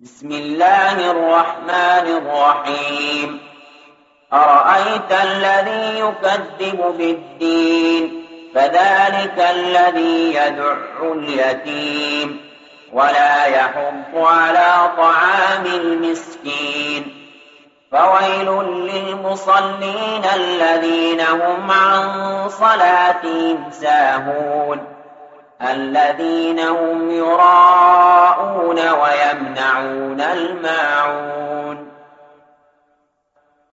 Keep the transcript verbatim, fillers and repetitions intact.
بسم الله الرحمن الرحيم أرأيت الذي يكذب بالدين فذلك الذي يدع اليتيم ولا يحض على طعام المسكين فويل للمصلين الذين هم عن صلاتهم ساهون الذين هم يراءون ويمنعون الماعون